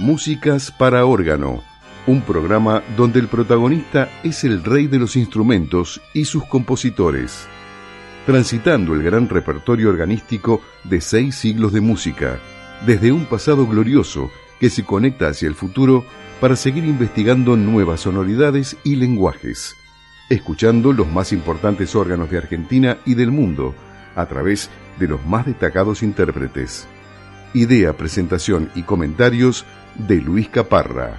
Músicas para órgano, un programa donde el protagonista es el rey de los instrumentos y sus compositores, transitando el gran repertorio organístico de 6 siglos de música, desde un pasado glorioso que se conecta hacia el futuro para seguir investigando nuevas sonoridades y lenguajes, escuchando los más importantes órganos de Argentina y del mundo a través de los más destacados intérpretes. Idea, presentación y comentarios de Luis Caparra.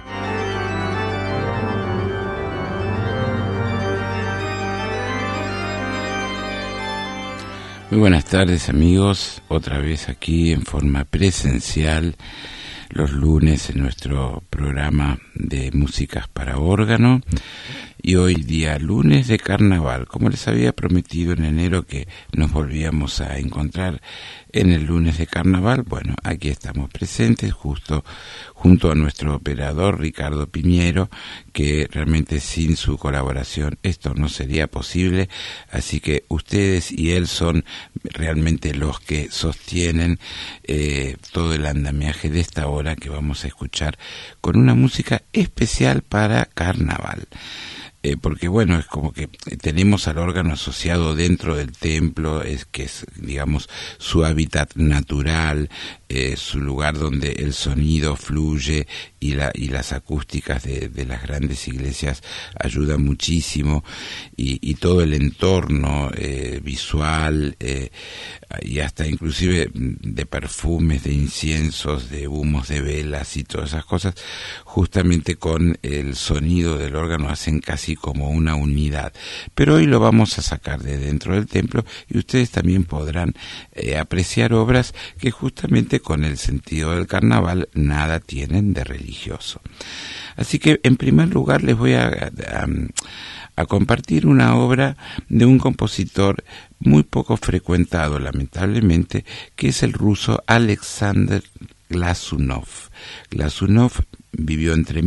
Muy buenas tardes, amigos, otra vez aquí en forma presencial los lunes en nuestro programa de músicas para órgano, y hoy día lunes de carnaval, como les había prometido en enero que nos volvíamos a encontrar en el lunes de carnaval. Bueno, aquí estamos presentes justo junto a nuestro operador Ricardo Piñero, que realmente sin su colaboración esto no sería posible, así que ustedes y él son realmente los que sostienen todo el andamiaje de esta hora que vamos a escuchar con una música especial para carnaval. Porque bueno, es como que tenemos al órgano asociado dentro del templo, que es, digamos, su hábitat natural, su lugar donde el sonido fluye y las acústicas de las grandes iglesias ayudan muchísimo, y todo el entorno visual, y hasta inclusive de perfumes, de inciensos, de humos, de velas y todas esas cosas, justamente con el sonido del órgano hacen casi como una unidad. Pero hoy lo vamos a sacar de dentro del templo y ustedes también podrán apreciar obras que justamente con el sentido del carnaval nada tienen de religioso. Así que en primer lugar les voy a compartir una obra de un compositor muy poco frecuentado, lamentablemente, que es el ruso Alexander Glazunov. Glazunov vivió entre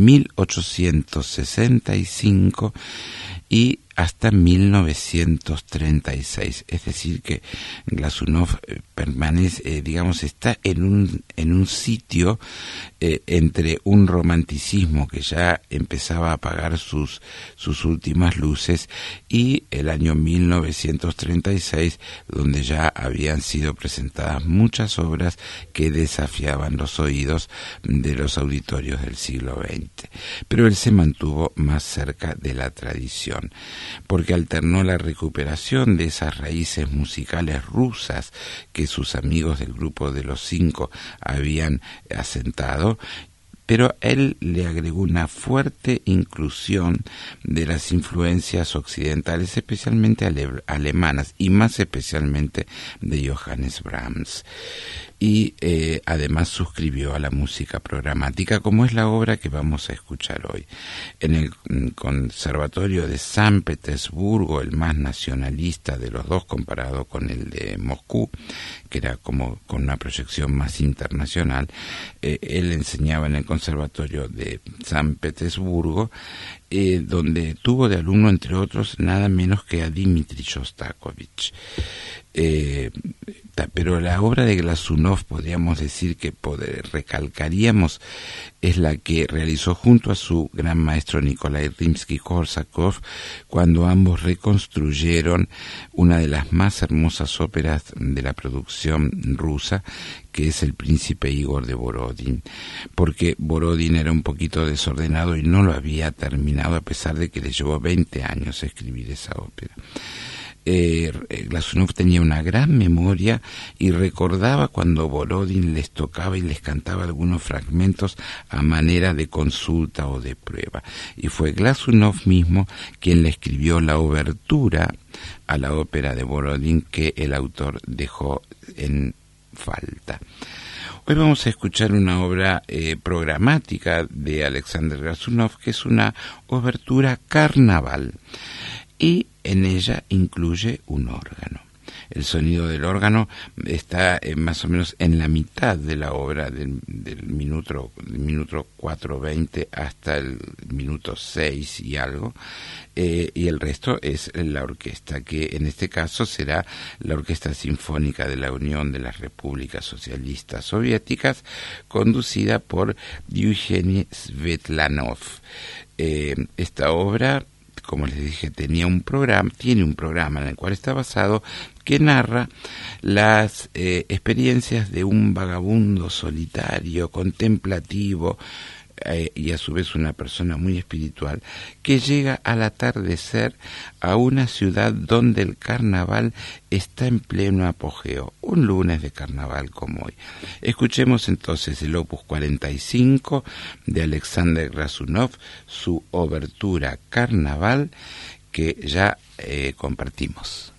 1865 y hasta 1936, es decir que Glazunov permanece, está en un sitio entre un romanticismo que ya empezaba a apagar sus últimas luces, y el año 1936, donde ya habían sido presentadas muchas obras que desafiaban los oídos de los auditorios del siglo XX. Pero él se mantuvo más cerca de la tradición, porque alternó la recuperación de esas raíces musicales rusas que sus amigos del grupo de los 5 habían asentado, pero él le agregó una fuerte inclusión de las influencias occidentales, especialmente alemanas, y más especialmente de Johannes Brahms. Y además suscribió a la música programática, como es la obra que vamos a escuchar hoy. En el Conservatorio de San Petersburgo, el más nacionalista de los dos comparado con el de Moscú, que era como con una proyección más internacional, él enseñaba en el Conservatorio de San Petersburgo, donde tuvo de alumno, entre otros, nada menos que a Dmitri Shostakovich. Pero la obra de Glazunov, podríamos decir que recalcaríamos, es la que realizó junto a su gran maestro Nikolai Rimsky-Korsakov, cuando ambos reconstruyeron una de las más hermosas óperas de la producción rusa, que es El príncipe Igor de Borodín, porque Borodín era un poquito desordenado y no lo había terminado, a pesar de que le llevó 20 años escribir esa ópera. Glazunov tenía una gran memoria y recordaba cuando Borodín les tocaba y les cantaba algunos fragmentos a manera de consulta o de prueba, y fue Glazunov mismo quien le escribió la obertura a la ópera de Borodín que el autor dejó en falta. Hoy vamos a escuchar una obra programática de Alexander Glazunov, que es una obertura carnaval, y en ella incluye un órgano. el sonido del órgano está más o menos en la mitad de la obra, del minuto 4:20 hasta el minuto 6 y algo, y el resto es la orquesta, que en este caso será la Orquesta Sinfónica de la Unión de las Repúblicas Socialistas Soviéticas, conducida por Eugeni Svetlanov. Esta obra, como les dije, tiene un programa en el cual está basado, que narra las experiencias de un vagabundo solitario, contemplativo, y a su vez una persona muy espiritual, que llega al atardecer a una ciudad donde el carnaval está en pleno apogeo, un lunes de carnaval como hoy. Escuchemos entonces el opus 45 de Alexander Glazunov, su obertura Carnaval, que ya compartimos.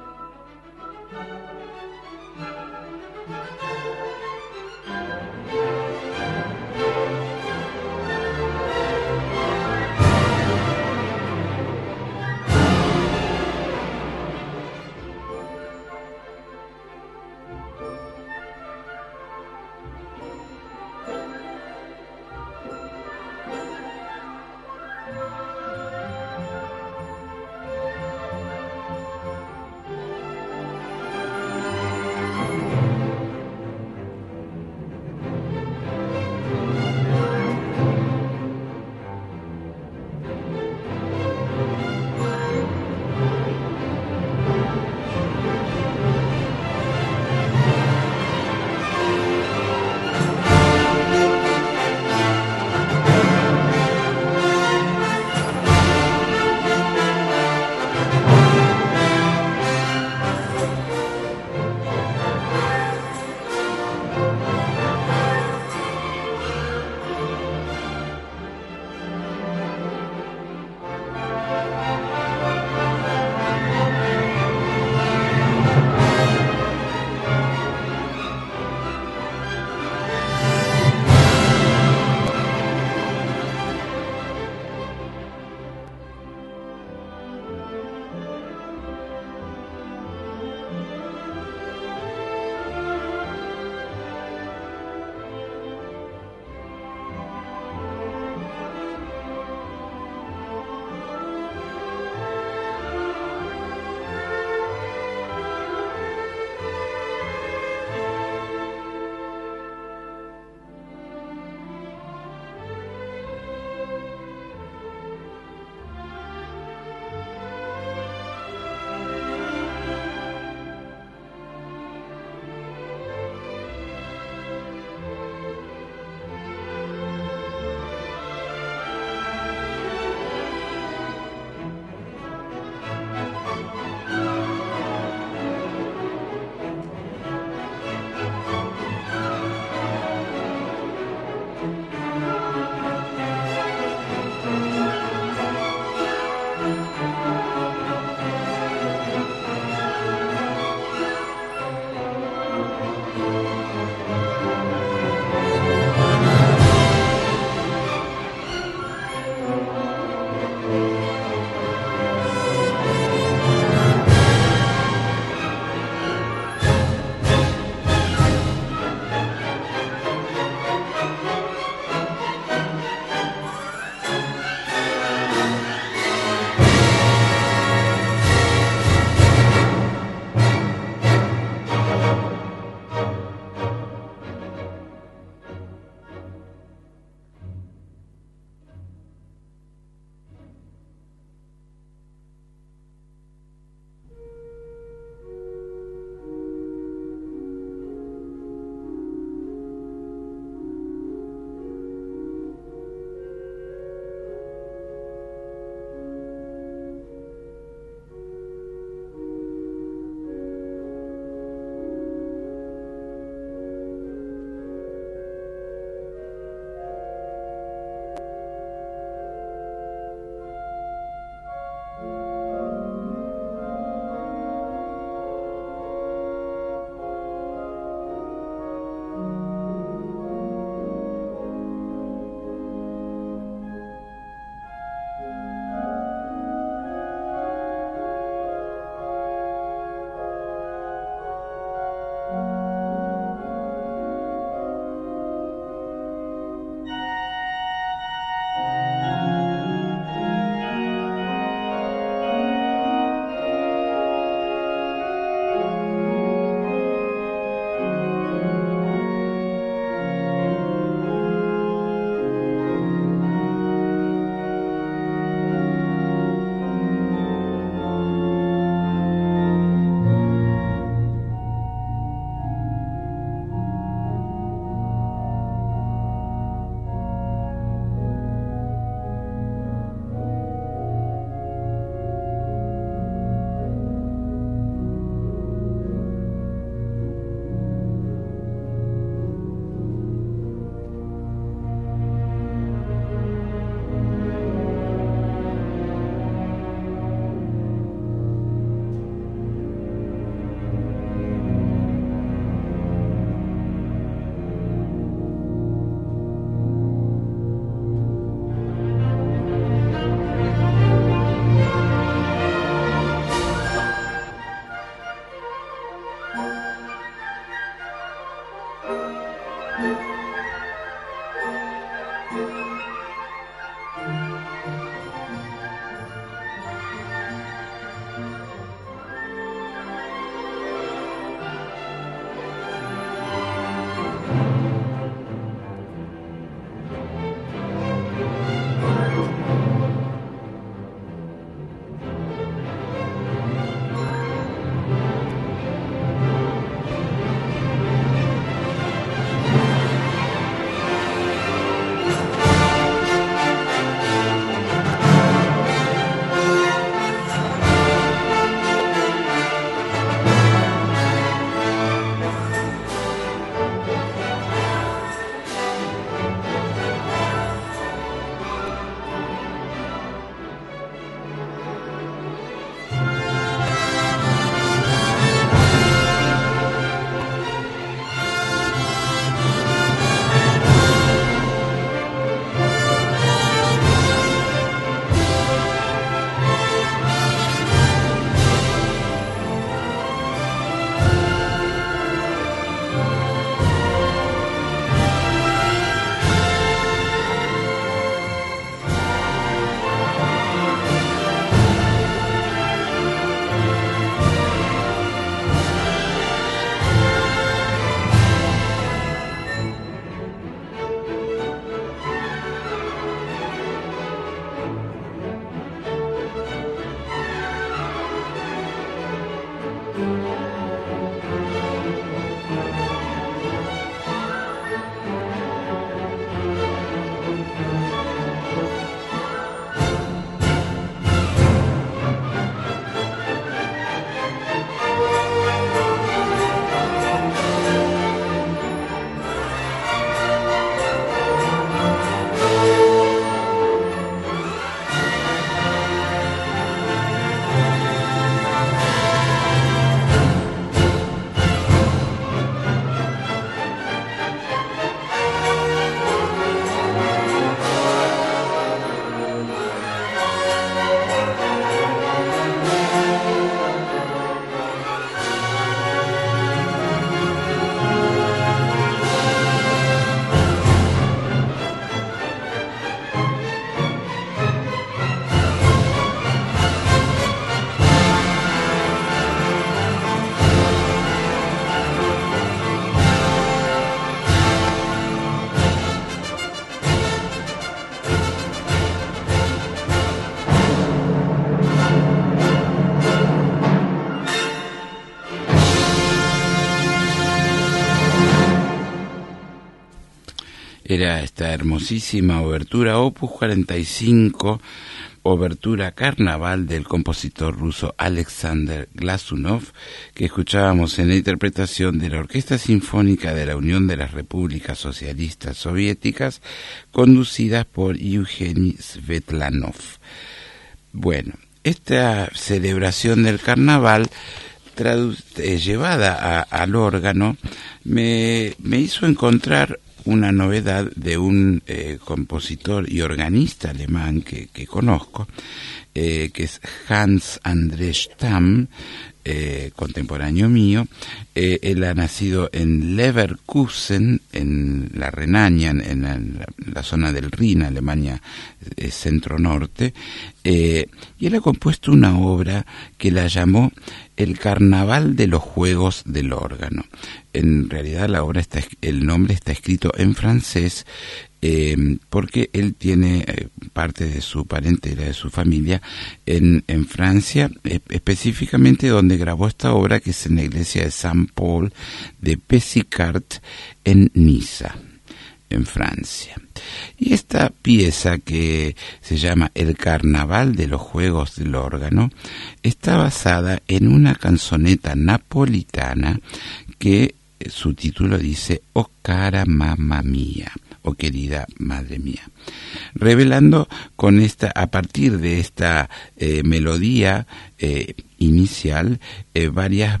Era esta hermosísima obertura Opus 45, obertura Carnaval del compositor ruso Alexander Glazunov, que escuchábamos en la interpretación de la Orquesta Sinfónica de la Unión de las Repúblicas Socialistas Soviéticas, conducidas por Eugeni Svetlanov. Bueno, esta celebración del carnaval llevada al órgano me hizo encontrar una novedad de un compositor y organista alemán que conozco, que es Hans Andres Stamm, contemporáneo mío. Él ha nacido en Leverkusen, en la Renania, en la zona del Rin, Alemania centro-norte, y él ha compuesto una obra que la llamó El Carnaval de los Juegos del Órgano. En realidad el nombre está escrito en francés, porque él tiene parte de su parentela, de su familia, en Francia, específicamente donde grabó esta obra, que es en la iglesia de Saint-Paul de Pessicart, en Niza, en Francia. Y esta pieza, que se llama El Carnaval de los Juegos del Órgano, está basada en una canzoneta napolitana que su título dice «Oh cara mamma mia», o querida madre mía, revelando a partir de esta melodía inicial, varias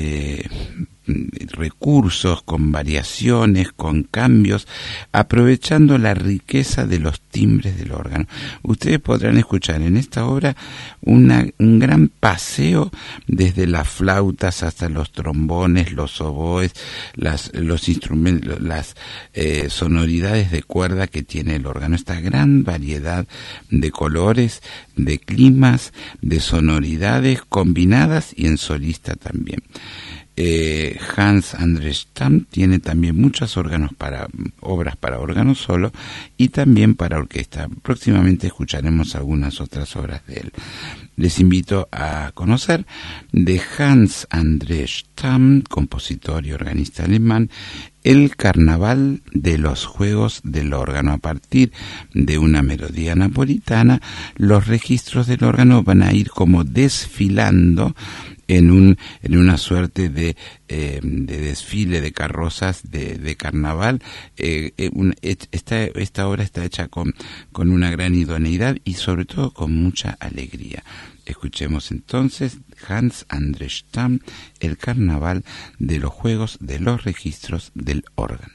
recursos, con variaciones, con cambios, aprovechando la riqueza de los timbres del órgano. Ustedes podrán escuchar en esta obra un gran paseo desde las flautas hasta los trombones, los oboes, los instrumentos, las sonoridades de cuerda que tiene el órgano. Esta gran variedad de colores, de climas, de sonoridades combinadas y en solista también. Hans Andres Stamm tiene también muchas obras para órgano solo y también para orquesta. Próximamente escucharemos algunas otras obras de él. Les invito a conocer de Hans Andres Stamm, compositor y organista alemán, El Carnaval de los Juegos del Órgano. A partir de una melodía napolitana, los registros del órgano van a ir como desfilando en una suerte de desfile de carrozas de carnaval. Esta obra está hecha con una gran idoneidad y sobre todo con mucha alegría. Escuchemos entonces Hans Andres Stamm, El Carnaval de los Juegos de los Registros del Órgano.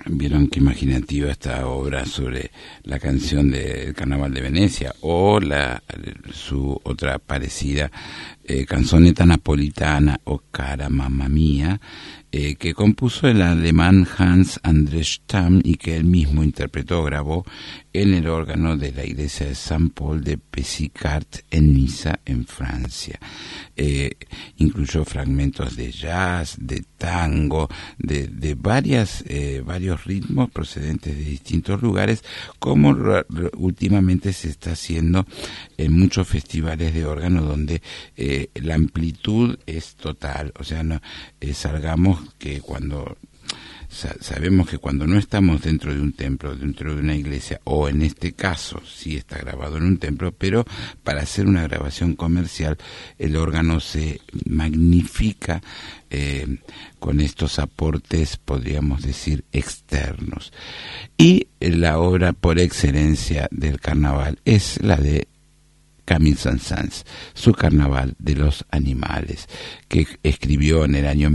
Vieron qué imaginativa esta obra sobre la canción del Carnaval de Venecia, o su otra parecida, canzoneta napolitana o Cara Mamma Mía, que compuso el alemán Hans Andres Stamm y que él mismo interpretó, grabó en el órgano de la iglesia de Saint Paul de Pessicart en Niza, en Francia. Incluyó fragmentos de jazz, de tango, de varios ritmos procedentes de distintos lugares, como últimamente se está haciendo en muchos festivales de órgano, donde la amplitud es total. O sea, no salgamos que sabemos que cuando no estamos dentro de un templo, dentro de una iglesia, o en este caso sí está grabado en un templo, pero para hacer una grabación comercial el órgano se magnifica con estos aportes, podríamos decir, externos. Y la obra por excelencia del carnaval es la de Camille Saint-Saëns, su Carnaval de los Animales, que escribió en el año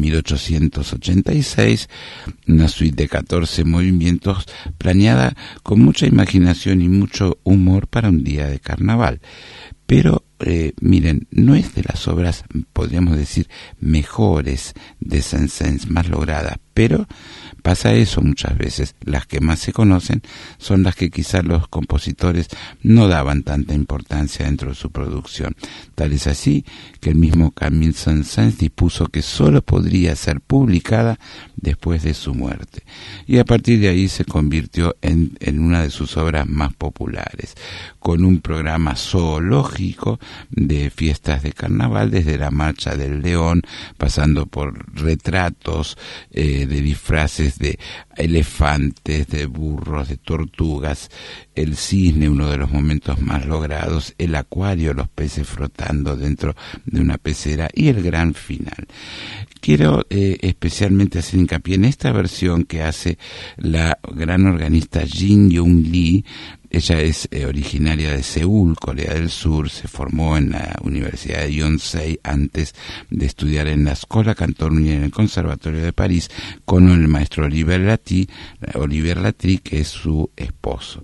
1886, una suite de 14 movimientos planeada con mucha imaginación y mucho humor para un día de carnaval. Pero miren, no es de las obras, podríamos decir, mejores de Saint-Saëns, más logradas, pero pasa eso muchas veces. Las que más se conocen son las que quizás los compositores no daban tanta importancia dentro de su producción. Tal es así que el mismo Camille Saint-Saëns dispuso que solo podría ser publicada después de su muerte. Y a partir de ahí se convirtió en una de sus obras más populares, con un programa zoológico de fiestas de carnaval, desde la Marcha del León, pasando por retratos de disfraces de elefantes, de burros, de tortugas, el cisne, uno de los momentos más logrados, el acuario, los peces flotando dentro de una pecera, y el gran final. Quiero especialmente hacer hincapié en esta versión que hace la gran organista Jin Young Lee. Ella es originaria de Seúl, Corea del Sur, se formó en la Universidad de Yonsei antes de estudiar en la Escola Cantorum y en el Conservatorio de París con el maestro Olivier Latry, que es su esposo.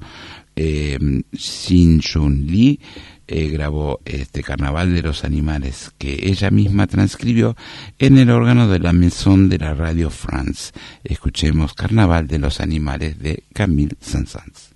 Shin Jun Lee grabó este Carnaval de los Animales, que ella misma transcribió en el órgano de la Maison de la Radio France. Escuchemos Carnaval de los Animales de Camille Saint-Saëns.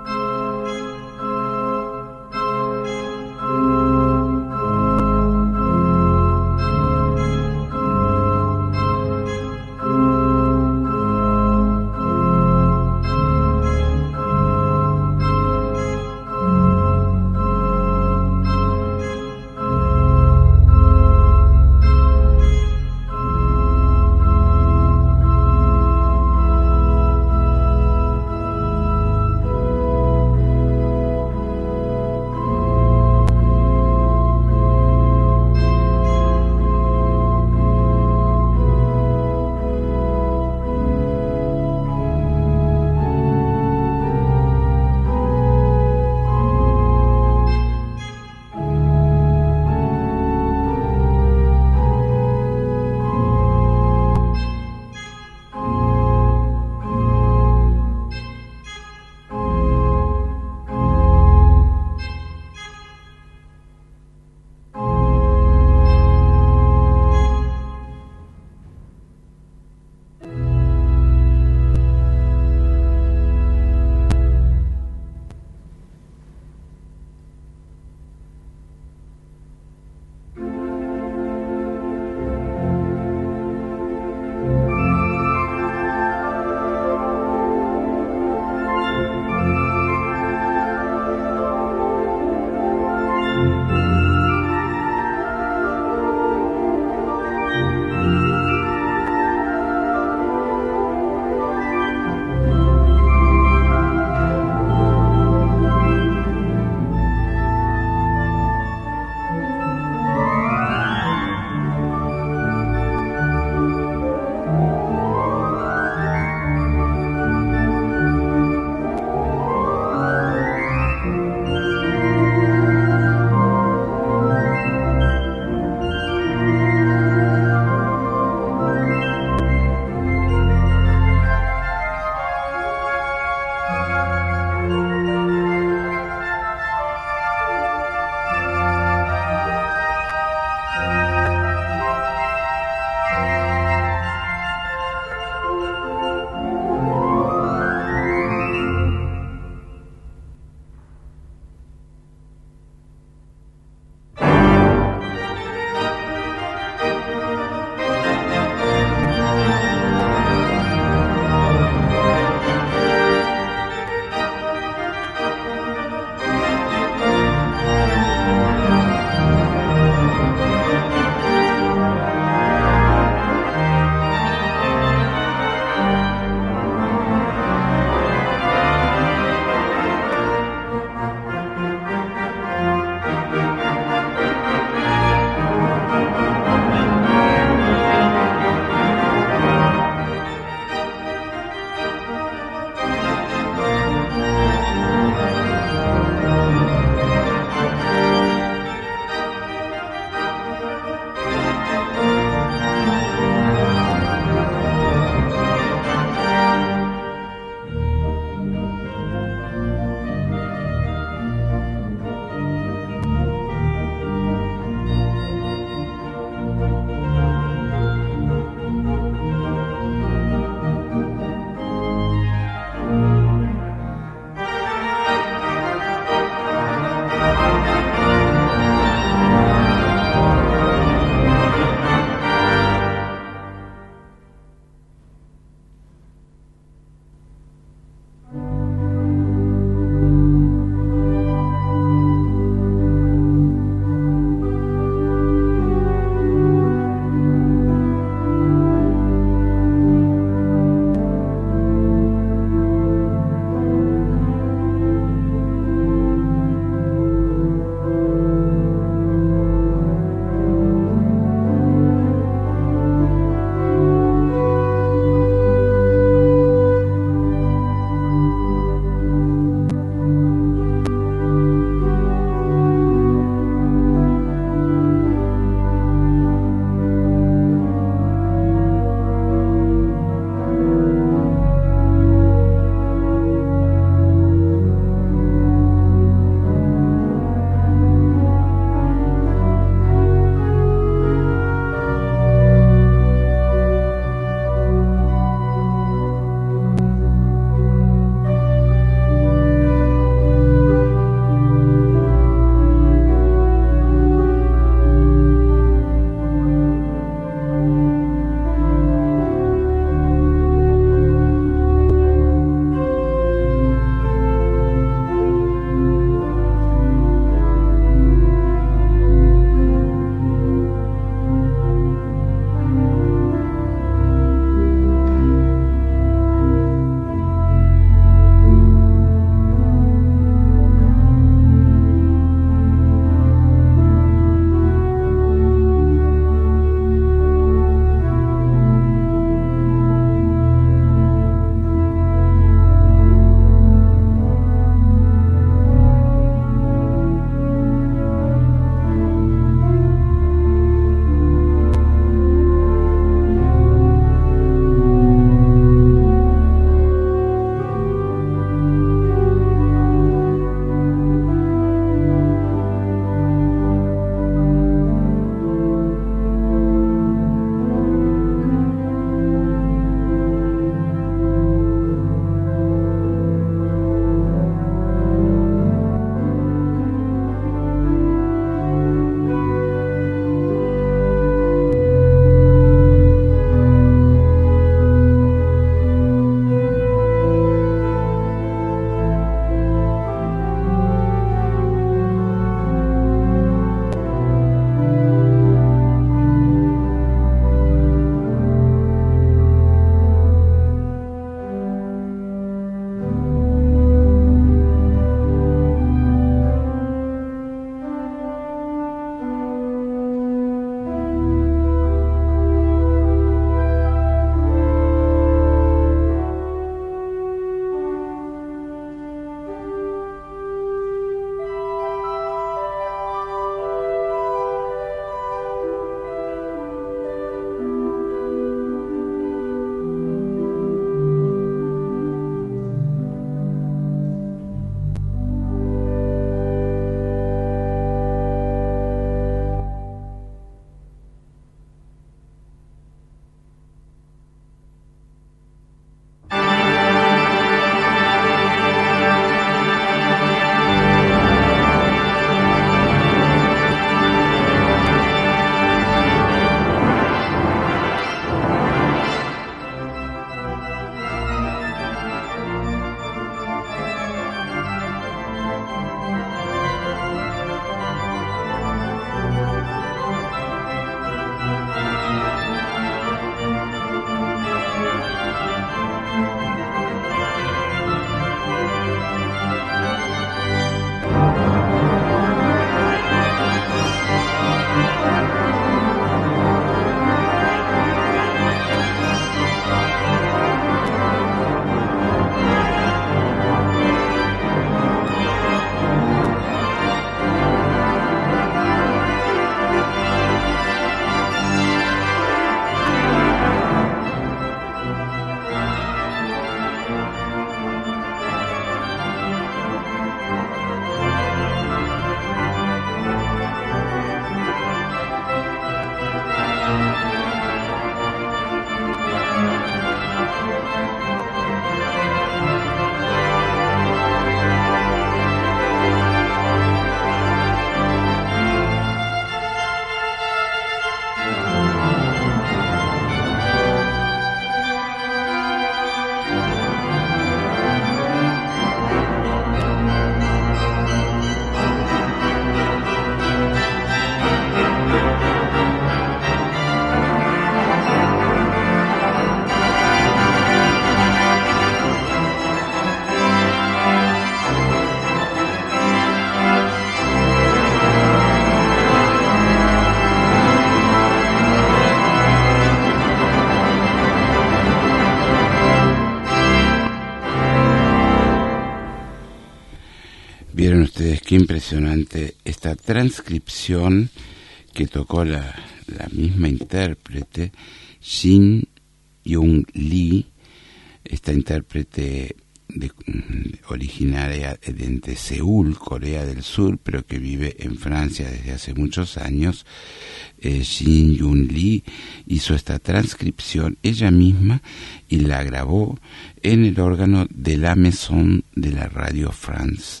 Vieron ustedes qué impresionante esta transcripción que tocó la misma intérprete, Shin Young Lee, esta intérprete originaria de Seúl, Corea del Sur, pero que vive en Francia desde hace muchos años. Shin Young Lee hizo esta transcripción ella misma y la grabó en el órgano de la Maison de la Radio France.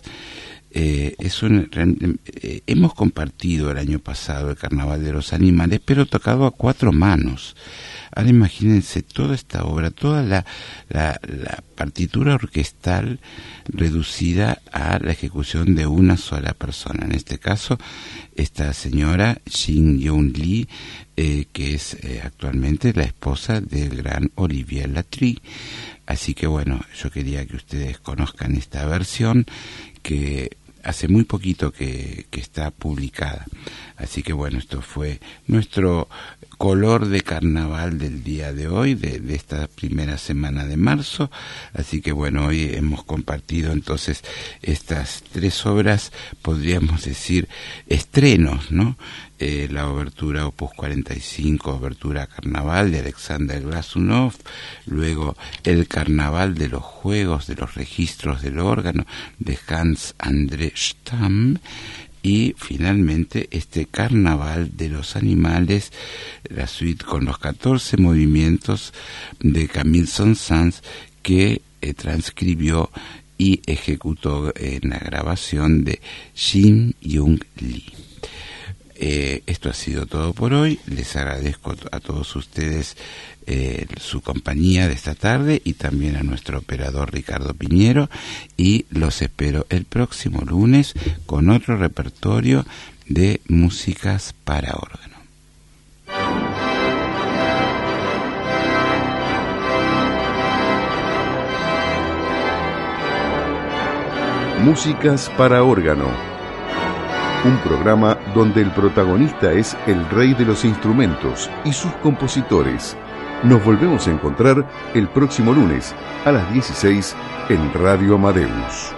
Hemos compartido el año pasado el Carnaval de los Animales, pero tocado a 4 manos. Ahora imagínense toda esta obra, toda la partitura orquestal reducida a la ejecución de una sola persona. En este caso, esta señora Shin Young Lee, que es actualmente la esposa del gran Olivier Latry. Así que bueno, yo quería que ustedes conozcan esta versión que hace muy poquito que está publicada. Así que bueno, esto fue nuestro color de carnaval del día de hoy, de esta primera semana de marzo. Así que bueno, hoy hemos compartido entonces estas 3 obras, podríamos decir estrenos, ¿no? La obertura Opus 45, obertura Carnaval de Alexander Glazunov, luego el Carnaval de los Juegos, de los Registros del Órgano, de Hans André Stamm, y finalmente este Carnaval de los Animales, la suite con los 14 movimientos de Camille Saint-Saëns, que transcribió y ejecutó en la grabación de Shin Young Lee. Esto ha sido todo por hoy. Les agradezco a todos ustedes su compañía de esta tarde y también a nuestro operador Ricardo Piñero, y los espero el próximo lunes con otro repertorio de músicas para órgano. Músicas para órgano. Un programa donde el protagonista es el rey de los instrumentos y sus compositores. Nos volvemos a encontrar el próximo lunes a las 16 en Radio Amadeus.